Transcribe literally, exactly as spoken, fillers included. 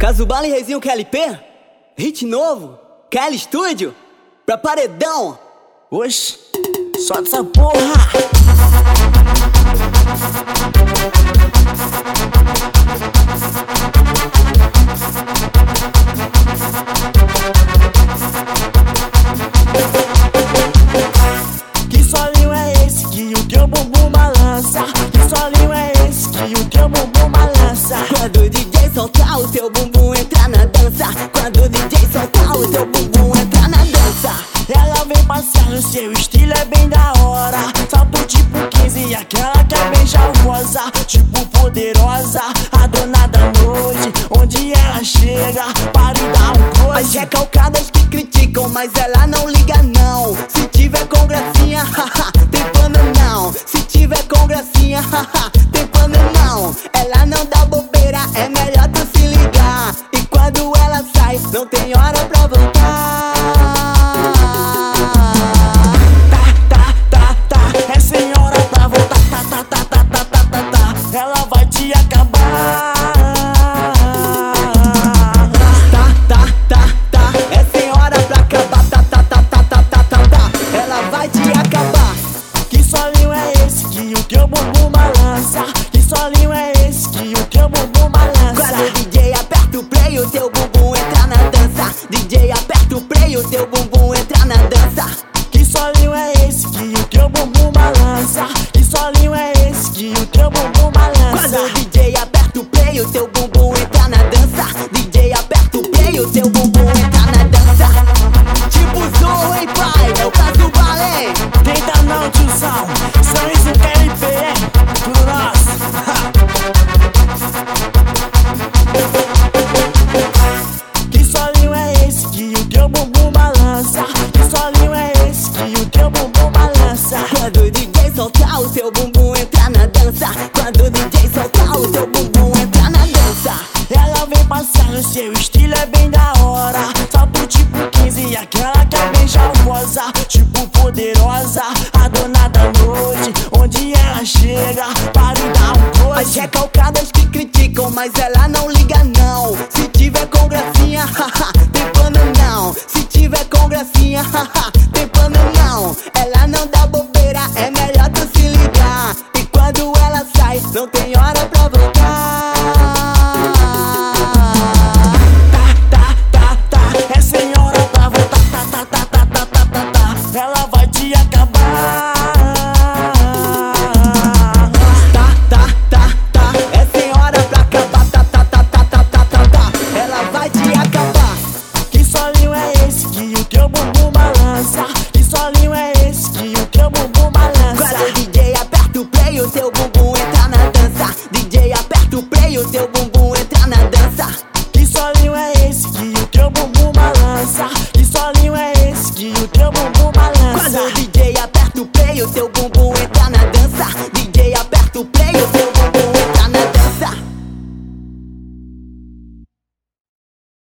Casubala e Reizinho K L P, hit novo, K L Studio, pra paredão. Oxi, solta essa porra. Que solinho é esse que o teu bumbum balança? Que solinho é esse que o teu bumbum balança? Quando o D J soltar o teu bumbum entra na dança. Quando o D J soltar o teu bumbum entra na dança. Ela vem passeando, seu estilo é bem da hora. Salto tipo quinze, aquela que é bem chavosa, tipo poderosa, a dona da noite. Onde ela chega, para e dá um coisa. As recalcadas que criticam, mas ela não liga não. Se tiver com gracinha, haha, tem pano não. Se tiver com gracinha, haha, tem pano não. Ela não dá bobeira, é melhor tu se ligar. E quando ela sai, não tem hora pra voltar. Ela vai te acabar. Tá, tá, tá, tá, é sem hora pra acabar. Tá, tá, tá, tá, tá, tá, tá, tá. Ela vai te acabar. Que solinho é esse que o teu bumbum balança? Que solinho é esse que o teu bumbum balança? Quando o D J aperta o play, o teu bumbum entra na dança. D J aperta o play, o teu bumbum entra na dança. Que solinho é esse que o teu bumbum balança? Que solinho é esse que o teu bumbum balança? Quando o D J aperta o play, o teu bumbum entra na dança. D J aperta o play, o teu bumbum entra na dança. Tipo Zorro, hein pai, é o Casubala, hein? Tenta não, tiozão, são isso K L P, hein? Tudo nosso. Que solinho é esse que o teu bumbum balança? Que solinho é esse que o teu bumbum balança? Quando o D J soltar o teu bumbum entra na dança. Quando o D J soltar o teu bumbum entra na dança. Ela vem passando, seu estilo é bem da hora. Salto tipo quinze, aquela que é bem chavosa, tipo poderosa, a dona da noite. Onde ela chega, para e dá um As coisa. recalcadas que criticam, mas ela não liga não. Se tiver com gracinha, haha, tem pano não. Se tiver com gracinha, haha, tem pano não. Ela não dá bobeira, é melhor tu se ligar. E quando ela sai, não tem hora pra voltar. Tá, tá, tá, tá, é sem hora pra voltar. Tá, tá, tá, tá, tá, tá, tá, tá. Ela vai te acabar. Tá, tá, tá, tá, é sem hora pra acabar. Tá, tá, tá, tá, tá, tá, tá, tá. Ela vai te acabar. Que solinho é esse que o teu bumbum balança?